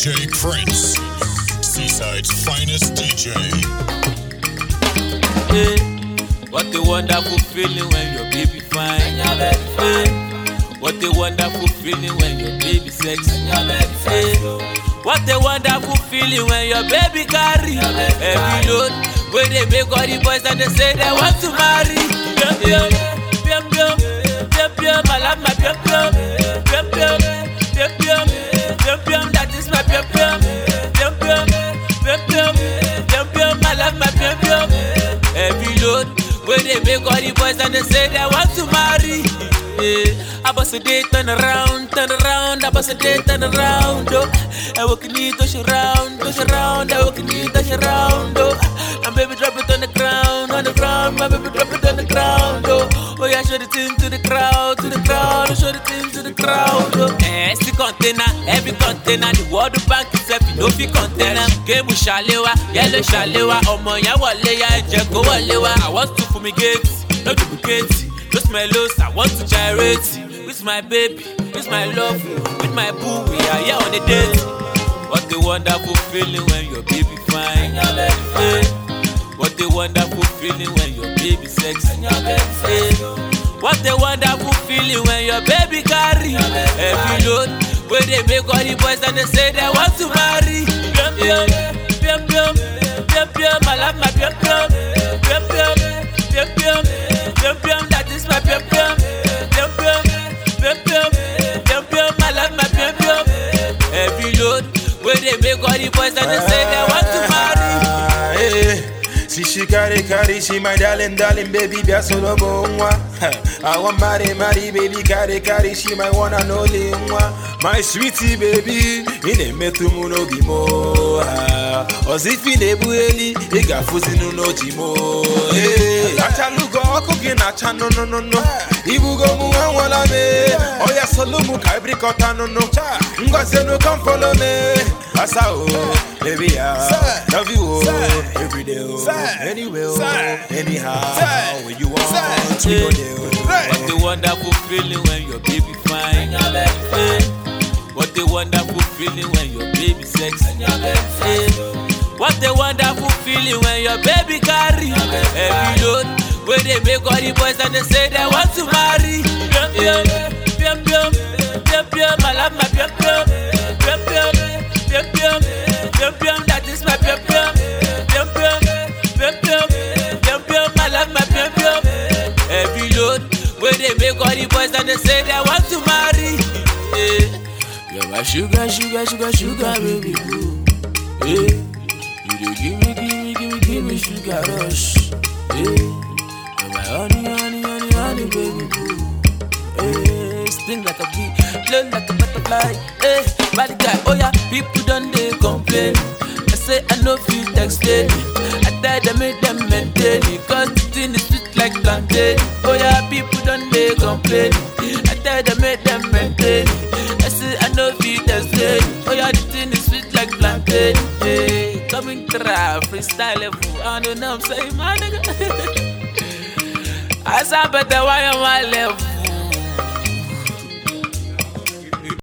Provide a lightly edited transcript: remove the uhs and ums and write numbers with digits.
DJ Prince, Seaside's finest DJ. Hey, what a wonderful feeling when your baby fine. Hey, what a wonderful feeling when your baby sexy. Hey, what a wonderful feeling when your baby carry heavy load. Where they make all the boys and they say they want to marry. Pium pium, pium pium, pium pium, I love my pium pium, pium pium, pium pium, pium pium, that is my pium pium, pium pium, pium pium, pium pium, I love my pium pium. Heavy load, where they make all the boys and they say they want to marry. I bust a day, turn around, I bust a day, turn around. I walk in it, touch around, I walk in it, touch around. And baby drop it on the ground, my baby drop it on the ground. Oh yeah, show the thing to the crowd, show the thing to the crowd. Still container, every container, the World Bank itself, you know fi container. Game shalewa, yellow shalewa, omo ya wale ya ejeko walewa. I want to fumigate, no duplicate. With my lows, I want to gyrate. With my baby, with my love, with my boo, we are here on a date. What a wonderful feeling when your baby fine. Hey, what a wonderful feeling when your baby sexy. Hey, what a wonderful feeling when your baby carry heavy load. Where they make all the boys and they say they want to marry. Pium pium, pium pium, pium pium, I love my pium pium, pium pium, pium pium, pium pium, that is my pium pium, pium pium, pium pium, pium pium, I love my pium pium. Heavy load, where they make all the boys and they say they want to marry. See she carry, she my darling, baby, be a solo bonwa. I want marry, baby, carry, she my one and only one. My sweetie baby, in a metumuno gimo. Ozifi nebueli, ega fuzinu no jimo. Achalugo cooking a chano no. Ibugo muan me. Oya solumu kabri kota no. Ngwase no come follow me. Asao, baby, I love you every day. Anywhere, anyhow, when you want, we go there. What a wonderful feeling when your baby fine. Hey, what a wonderful feeling when your baby sexy. Hey, what a wonderful feeling when your baby carry heavy load. Where they make all the boys and they say they want to marry. Pium pium, pium pium, pium pium, I love my pium pium, pium pium, pium pium, pium pium, that is my pium pium, pium pium. I love my pium pium. Heavy load, where they make all the boys and they say they want to marry. You're my sugar, baby boo. You dey give me sugar rush. You're my honey, baby boo. Sting like a bee, blow like a butterfly. Bad guy, oh yeah, people don't they complain. I say I know feel texted. I tell them make them maintain it, cause the thing is sweet like plantain. Oh yeah, people don't they complain. I tell them make them maintain it. I say I know feel texted. Oh yeah, the thing is sweet like plantain. Hey, coming crap, freestyle level. I don't know I'm saying, my nigga. I sound better while on my level.